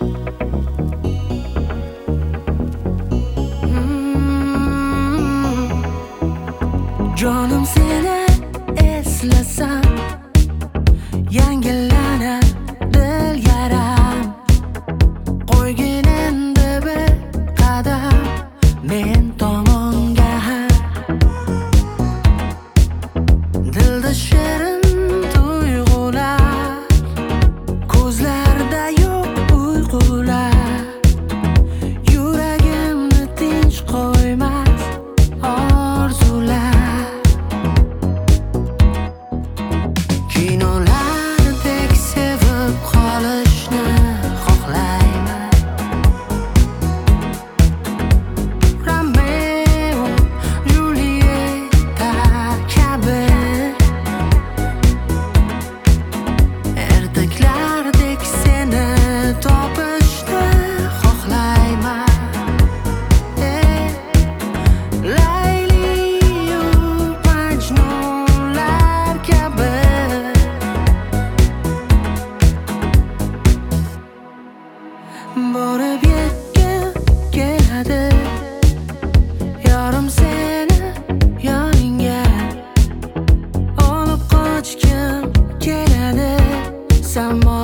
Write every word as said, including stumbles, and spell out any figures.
Jonim seni eslasam yangilanar dil yaram. Qo'ygin endi bir qadam men tomonga ham. Dilda shirin tuyg'ular, ko'zlarda yo'q uyqular. Yuragimni tinch qo'ymas orzular. Kinolardek sevib qolishni xohlayman. Romeo, Julieta kabi ertaklardek seni topishni xohlayman. Ey, Layliyu Majnunlar kabi borib yetgim keladi. Yorim seni yoningga olib qochgim keladi. Samo